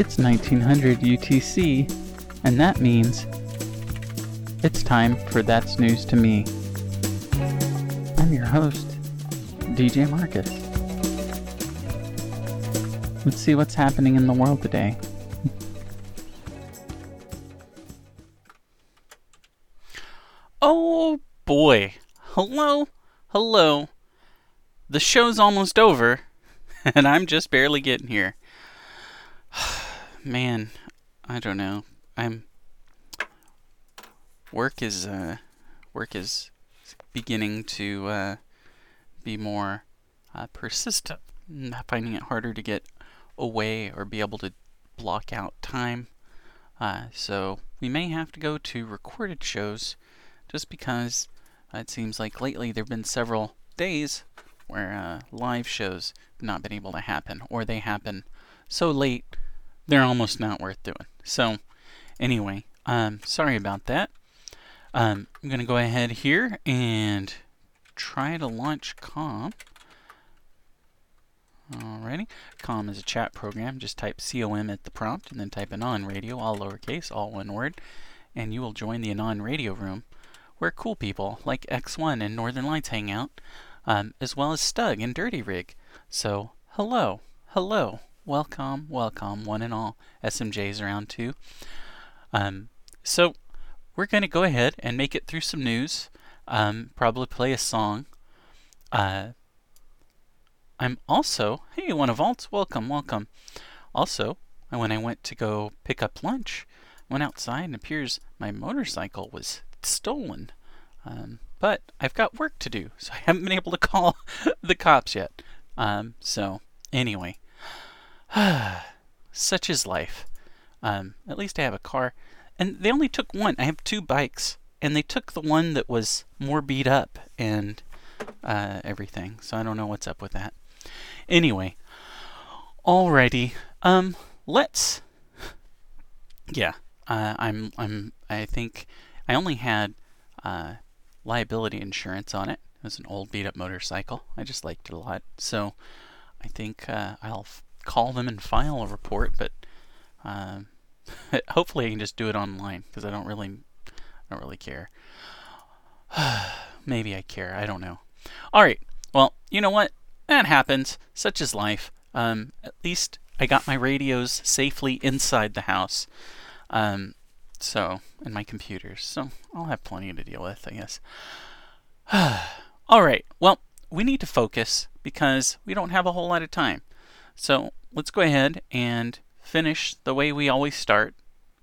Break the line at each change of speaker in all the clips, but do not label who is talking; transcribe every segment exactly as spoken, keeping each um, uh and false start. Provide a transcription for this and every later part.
It's nineteen hundred U T C, and that means it's time for That's News to Me. I'm your host, D J Marcus. Let's see what's happening in the world today. Oh boy. Hello, hello. The show's almost over, and I'm just barely getting here. Man, I don't know. I'm work is uh work is beginning to uh be more uh, persistent. I'm finding it harder to get away or be able to block out time. Uh, so we may have to go to recorded shows, just because uh, it seems like lately there have been several days where uh, live shows have not been able to happen, or they happen so late they're almost not worth doing. So anyway, um, sorry about that. Um, I'm going to go ahead here and try to launch Com. Alrighty. Com is a chat program. Just type C O M at the prompt and then type Anon Radio, all lowercase, all one word, and you will join the Anon Radio room, where cool people like X one and Northern Lights hang out, um, as well as Stug and Dirty Rig. So, hello, hello, welcome, welcome, one and all. S M J's around too. Um, so, we're going to go ahead and make it through some news, um, probably play a song. Uh, I'm also, hey, one of Vaults, welcome, welcome. Also, when I went to go pick up lunch, I went outside and it appears my motorcycle was stolen. Um, but I've got work to do, so I haven't been able to call the cops yet. Um, so, anyway. Such is life. Um, at least I have a car. And they only took one. I have two bikes. And they took the one that was more beat up and uh, everything. So I don't know what's up with that. Anyway. Alrighty. Um, let's... Yeah. Uh, I'm, I'm, I think I only had uh, liability insurance on it. It was an old beat up motorcycle. I just liked it a lot. So I think uh, I'll f- call them and file a report, but uh, hopefully I can just do it online, because I don't really, I don't really care. Maybe I care. I don't know. All right. Well, you know what? That happens. Such is life. Um, at least I got my radios safely inside the house. Um, so, and my computers. So I'll have plenty to deal with, I guess. All right. Well, we need to focus because we don't have a whole lot of time. So let's go ahead and finish the way we always start.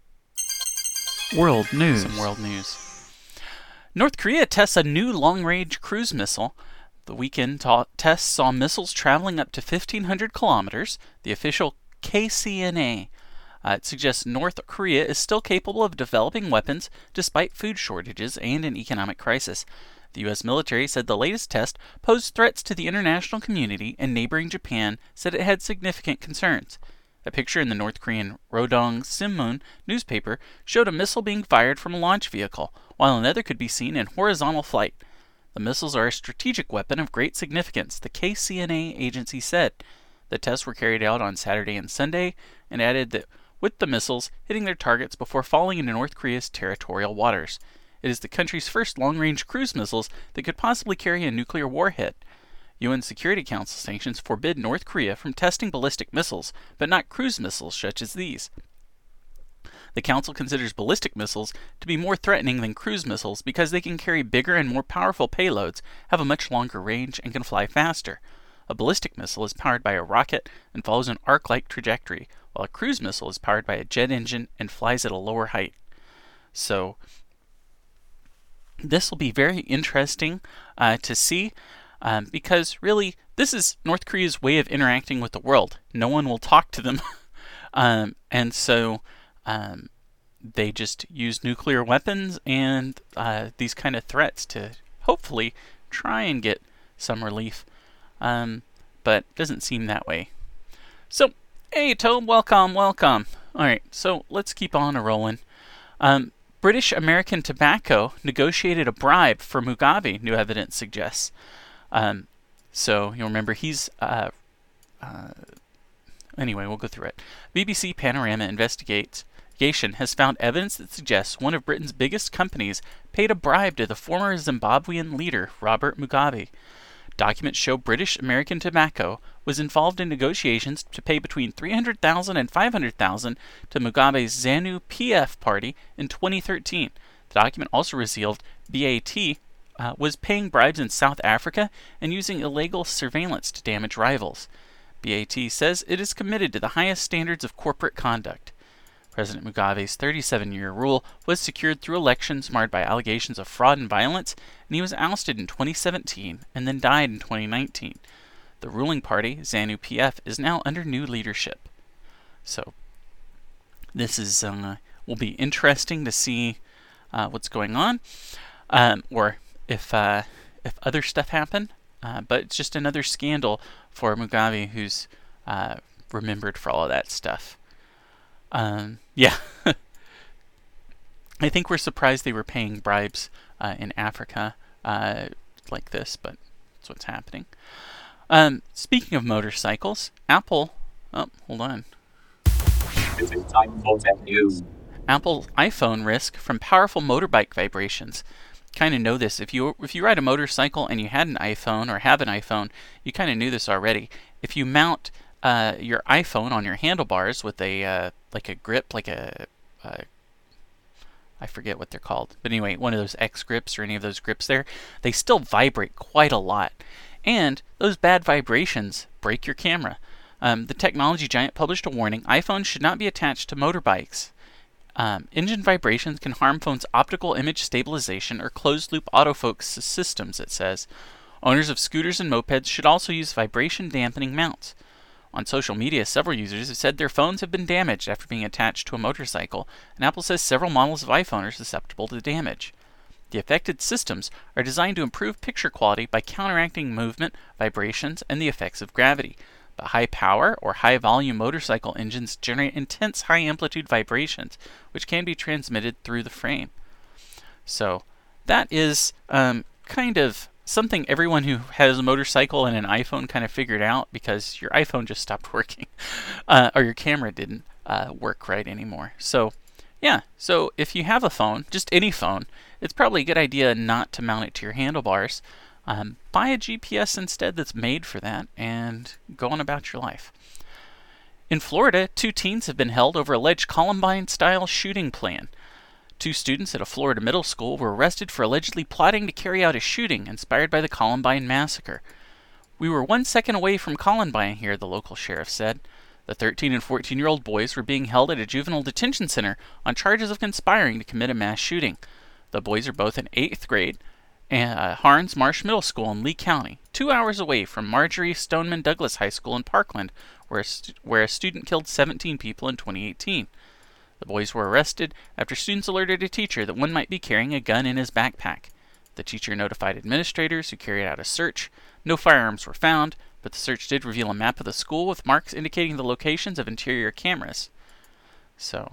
World news. Some world news. North Korea tests a new long-range cruise missile. The weekend ta- test saw missiles traveling up to fifteen hundred kilometers. The official K C N A. Uh, it suggests North Korea is still capable of developing weapons despite food shortages and an economic crisis. The U S military said the latest test posed threats to the international community, and neighboring Japan said it had significant concerns. A picture in the North Korean Rodong Sinmun newspaper showed a missile being fired from a launch vehicle, while another could be seen in horizontal flight. The missiles are a strategic weapon of great significance, the K C N A agency said. The tests were carried out on Saturday and Sunday, and added that with the missiles hitting their targets before falling into North Korea's territorial waters. It is the country's first long-range cruise missiles that could possibly carry a nuclear warhead. U N Security Council sanctions forbid North Korea from testing ballistic missiles, but not cruise missiles such as these. The Council considers ballistic missiles to be more threatening than cruise missiles because they can carry bigger and more powerful payloads, have a much longer range, and can fly faster. A ballistic missile is powered by a rocket and follows an arc-like trajectory, while a cruise missile is powered by a jet engine and flies at a lower height. So, this will be very interesting uh, to see, um, because really, this is North Korea's way of interacting with the world. No one will talk to them, um, and so um, they just use nuclear weapons and uh, these kind of threats to hopefully try and get some relief. Um, but it doesn't seem that way. So, hey, Tobe, welcome, welcome. All right, so let's keep on a rolling. Um, British American Tobacco negotiated a bribe for Mugabe, new evidence suggests. Um, so you'll remember he's uh, uh, anyway, we'll go through it. B B C Panorama investigates has found evidence that suggests one of Britain's biggest companies paid a bribe to the former Zimbabwean leader, Robert Mugabe. Documents show British American Tobacco was involved in negotiations to pay between three hundred thousand dollars and five hundred thousand dollars to Mugabe's ZANU P F party in twenty thirteen. The document also revealed B A T uh, was paying bribes in South Africa and using illegal surveillance to damage rivals. B A T says it is committed to the highest standards of corporate conduct. President Mugabe's thirty-seven-year rule was secured through elections marred by allegations of fraud and violence, and he was ousted in twenty seventeen and then died in twenty nineteen. The ruling party, ZANU P F, is now under new leadership. So, this is uh, will be interesting to see uh, what's going on, um, or if uh, if other stuff happen. Uh, but it's just another scandal for Mugabe, who's uh, remembered for all of that stuff. Um, yeah. I think we're surprised they were paying bribes uh, in Africa uh, like this, but that's what's happening. Um, speaking of motorcycles, Apple... Oh, hold on.
It is time for tech news.
Apple's iPhone risk from powerful motorbike vibrations. Kind of know this. If you if you ride a motorcycle and you had an iPhone or have an iPhone, you kind of knew this already. If you mount uh, your iPhone on your handlebars with a uh, like a grip, like a uh, I forget what they're called, but anyway, one of those X grips or any of those grips there, they still vibrate quite a lot, and those bad vibrations break your camera. Um, the technology giant published a warning: iPhones should not be attached to motorbikes. Um, engine vibrations can harm phones' optical image stabilization or closed-loop autofocus systems, it says. Owners of scooters and mopeds should also use vibration-dampening mounts. On social media, several users have said their phones have been damaged after being attached to a motorcycle, and Apple says several models of iPhone are susceptible to damage. The affected systems are designed to improve picture quality by counteracting movement, vibrations, and the effects of gravity. But high-power or high-volume motorcycle engines generate intense high-amplitude vibrations, which can be transmitted through the frame. So that is um, kind of something everyone who has a motorcycle and an iPhone kind of figured out, because your iPhone just stopped working, uh, or your camera didn't uh, work right anymore. So yeah, so if you have a phone, just any phone, it's probably a good idea not to mount it to your handlebars. Um, buy a G P S instead that's made for that, and go on about your life. In Florida, two teens have been held over alleged Columbine-style shooting plan. Two students at a Florida middle school were arrested for allegedly plotting to carry out a shooting inspired by the Columbine massacre. "We were one second away from Columbine here," the local sheriff said. The thirteen and fourteen-year-old boys were being held at a juvenile detention center on charges of conspiring to commit a mass shooting. The boys are both in eighth grade at uh, Harns Marsh Middle School in Lee County, two hours away from Marjorie Stoneman Douglas High School in Parkland, where a, stu- where a student killed seventeen people in twenty eighteen. The boys were arrested after students alerted a teacher that one might be carrying a gun in his backpack. The teacher notified administrators, who carried out a search. No firearms were found, but the search did reveal a map of the school with marks indicating the locations of interior cameras. So,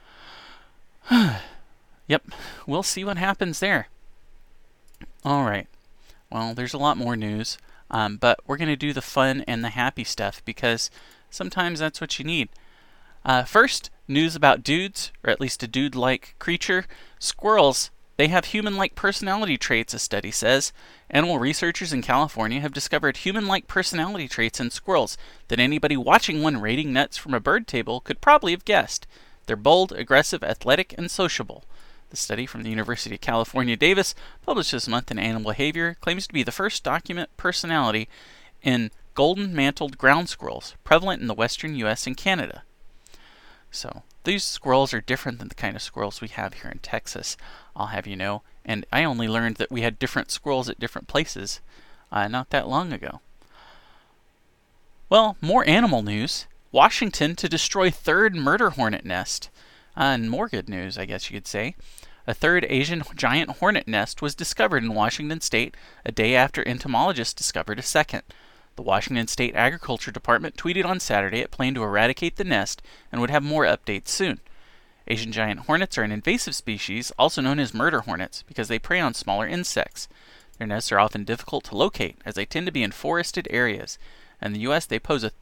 yep, we'll see what happens there. All right. Well, there's a lot more news, um, but we're going to do the fun and the happy stuff, because sometimes that's what you need. Uh, first, news about dudes, or at least a dude-like creature. Squirrels. They have human-like personality traits, a study says. Animal researchers in California have discovered human-like personality traits in squirrels that anybody watching one raiding nuts from a bird table could probably have guessed. They're bold, aggressive, athletic, and sociable. The study from the University of California, Davis, published this month in Animal Behavior, claims to be the first document personality in golden-mantled ground squirrels, prevalent in the western U S and Canada. So, these squirrels are different than the kind of squirrels we have here in Texas, I'll have you know, and I only learned that we had different squirrels at different places uh, not that long ago. Well, more animal news. Washington to destroy third murder hornet nest. Uh, and more good news, I guess you could say. A third Asian giant hornet nest was discovered in Washington state a day after entomologists discovered a second. The Washington State Agriculture Department tweeted on Saturday it planned to eradicate the nest and would have more updates soon. Asian giant hornets are an invasive species, also known as murder hornets, because they prey on smaller insects. Their nests are often difficult to locate, as they tend to be in forested areas. In the U S, they pose a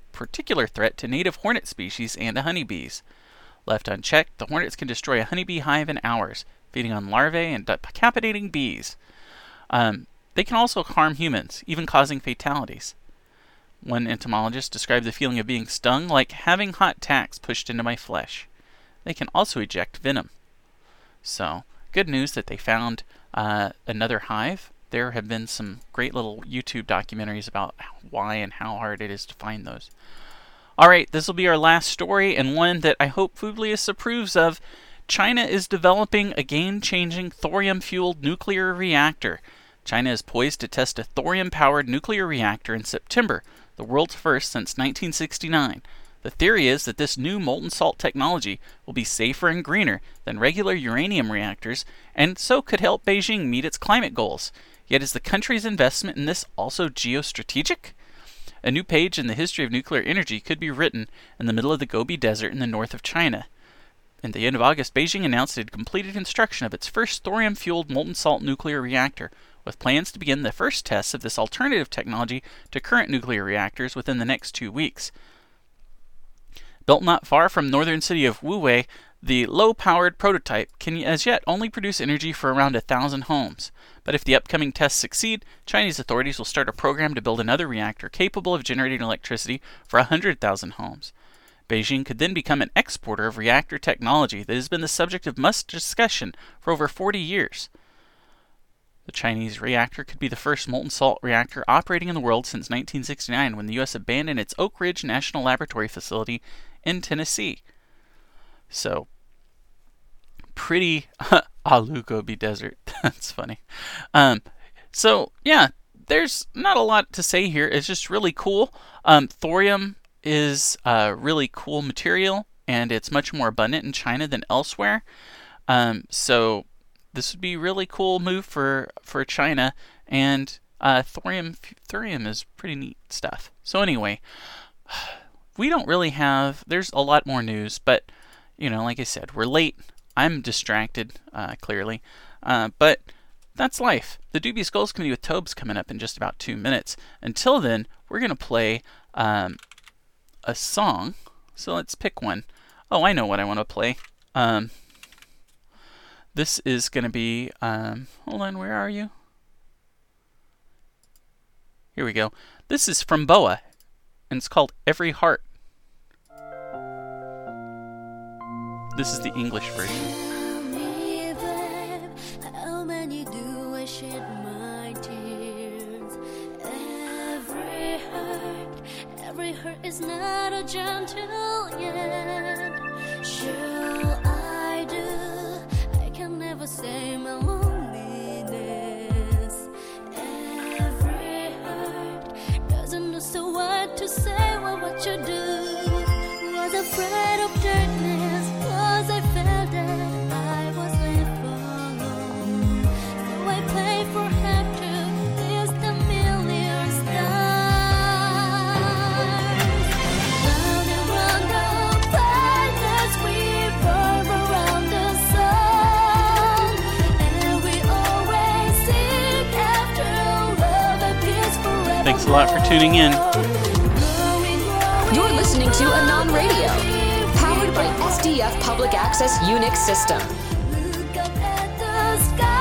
particular threat to native hornet species and to honeybees. Left unchecked, the hornets can destroy a honeybee hive in hours, feeding on larvae and decapitating bees. Um, they can also harm humans, even causing fatalities. One entomologist described the feeling of being stung like having hot tacks pushed into my flesh. They can also eject venom. So, good news that they found uh, another hive. There have been some great little YouTube documentaries about why and how hard it is to find those. Alright, this will be our last story, and one that I hope Publius approves of. China is developing a game-changing thorium-fueled nuclear reactor. China is poised to test a thorium-powered nuclear reactor in September, the world's first since nineteen sixty-nine. The theory is that this new molten salt technology will be safer and greener than regular uranium reactors, and so could help Beijing meet its climate goals. Yet is the country's investment in this also geostrategic? A new page in the history of nuclear energy could be written in the middle of the Gobi Desert in the north of China. At the end of August, Beijing announced it had completed construction of its first thorium-fueled molten salt nuclear reactor, with plans to begin the first tests of this alternative technology to current nuclear reactors within the next two weeks. Built not far from northern city of Wuwei, the low-powered prototype can as yet only produce energy for around a thousand homes. But if the upcoming tests succeed, Chinese authorities will start a program to build another reactor capable of generating electricity for one hundred thousand homes. Beijing could then become an exporter of reactor technology that has been the subject of much discussion for over forty years. The Chinese reactor could be the first molten salt reactor operating in the world since nineteen sixty-nine, when the U S abandoned its Oak Ridge National Laboratory facility in Tennessee. So, pretty Alu Gobi Desert. That's funny. Um, so, yeah, there's not a lot to say here. It's just really cool. Um, thorium is a really cool material, and it's much more abundant in China than elsewhere. Um, so, this would be a really cool move for, for China, and uh, thorium, thorium is pretty neat stuff. So, anyway, we don't really have, there's a lot more news, but, you know, like I said, we're late. I'm distracted, uh, clearly, uh, but that's life. The Dubious Goals Committee with Tobes coming up in just about two minutes. Until then, we're going to play um, a song, so let's pick one. Oh, I know what I want to play. Um, this is going to be, um, hold on, where are you? Here we go. This is from Boa, and it's called Every Heart. This is the English version.
Tell me, babe, how many do I shed my tears? Every hurt, every hurt is not a gentle yet. Shall I do? I can never say my loneliness. Every hurt doesn't know so what to say or what you do. Was afraid of darkness. I felt that I was left alone, so I played for her to kiss the million stars. Round and round the planets we revolve around the sun, and we always seek after love and peace forever.
Thanks a lot for tuning in.
You're listening to Anon Radio, powered by S D F Public Access Unix System.
Look up at the sky.